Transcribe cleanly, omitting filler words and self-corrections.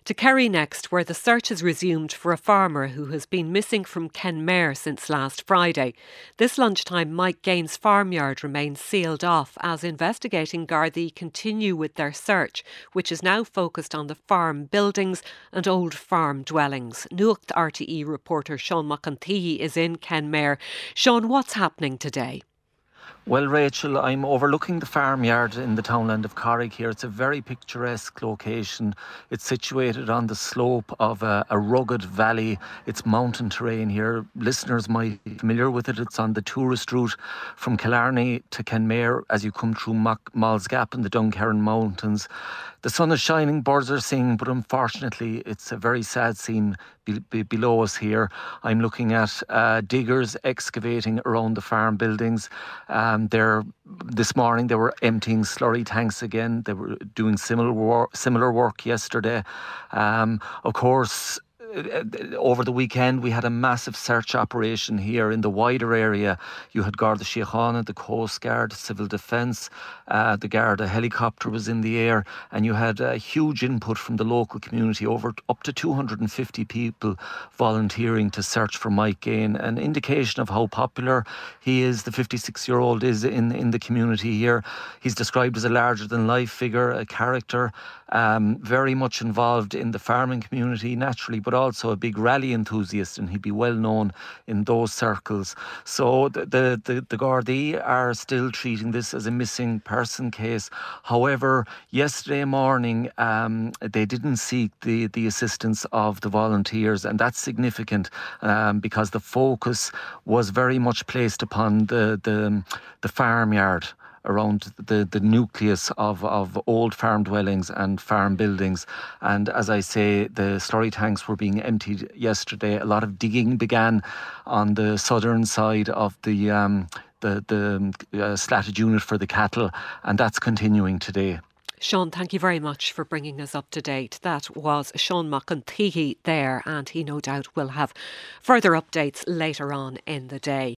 To Kerry next, where the search has resumed for a farmer who has been missing from Kenmare since last Friday. This lunchtime, Mike Gaines' farmyard remains sealed off as investigating Gardaí continue with their search, which is now focused on the farm buildings and old farm dwellings. Nuacht RTE reporter Sean McEntee is in Kenmare. Sean, what's happening today? Well, Rachel, I'm overlooking the farmyard in the townland of Corrig here. It's a very picturesque location. It's situated on the slope of a rugged valley. It's mountain terrain here. Listeners might be familiar with it. It's on the tourist route from Killarney to Kenmare as you come through Malls Gap and the Dunkerrin Mountains. The sun is shining, birds are singing, but unfortunately it's a very sad scene below us here. I'm looking at diggers excavating around the farm buildings. This morning they were emptying slurry tanks again. They were doing similar work yesterday. Of course, over the weekend we had a massive search operation here in the wider area. You had Garda Síochána, the Coast Guard, Civil Defence, the Garda helicopter was in the air, and you had a huge input from the local community, up to 250 people volunteering to search for Mike Gaines. An indication of how popular he is, the 56-year-old is in the community here. He's described as a larger-than-life figure, a character, very much involved in the farming community naturally, but also a big rally enthusiast, and he'd be well known in those circles. So the Gardaí are still treating this as a missing person case. However, yesterday morning they didn't seek the assistance of the volunteers, and that's significant because the focus was very much placed upon the farmyard around the nucleus of old farm dwellings and farm buildings. And as I say, the slurry tanks were being emptied yesterday. A lot of digging began on the southern side of the slatted unit for the cattle, and that's continuing today. Sean, thank you very much for bringing us up to date. That was Sean McEntee there, and he no doubt will have further updates later on in the day.